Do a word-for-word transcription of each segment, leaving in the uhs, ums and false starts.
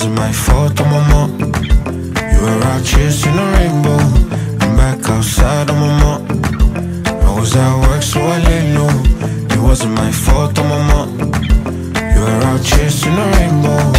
wasn't my fault, I'm a mom. You were out chasing a rainbow, I'm back outside, I'm a mom. I was at work, so I lay low. It wasn't my fault, I'm a mom. You were out chasing a rainbow.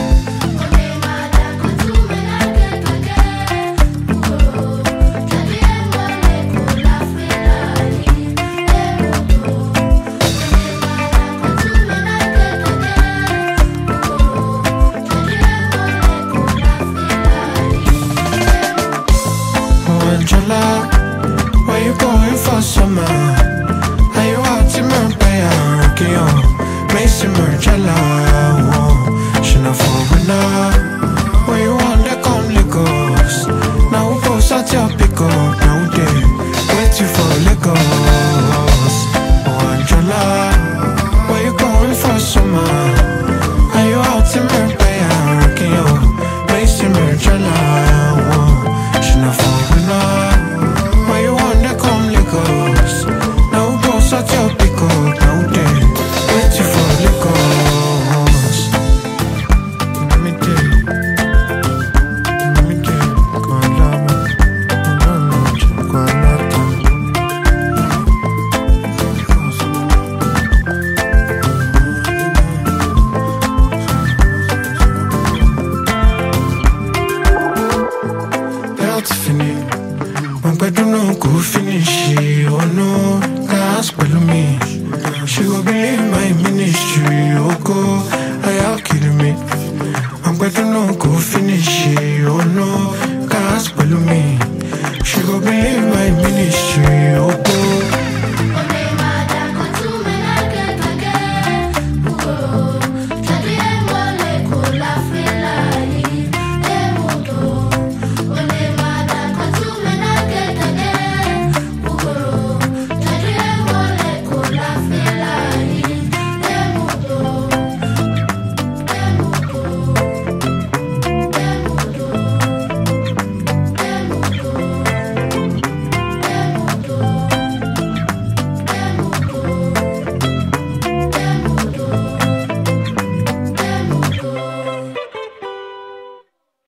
Angela, where you going for summer? Are you out in Marbella, rocking on Mason Margiela? She not for now. Where you want to come Lagos? Now we post out your pick up. Now they wait you for Lagos. Oh Angela, where you going for summer? Are you out in Marbella, rocking on Mason Margiela? She not for why you wanna come Lagos? Now we post out your pick up. Now they wait you for Lagos. Let me tell you, let me tell you, go on love, go on love, go on love. That's fini. But don't know go finish it, oh no, that's below me. She go believe my ministry, oh go, I are kidding me. But don't know go finish it, oh no, that's below me. She go believe my ministry, oh go.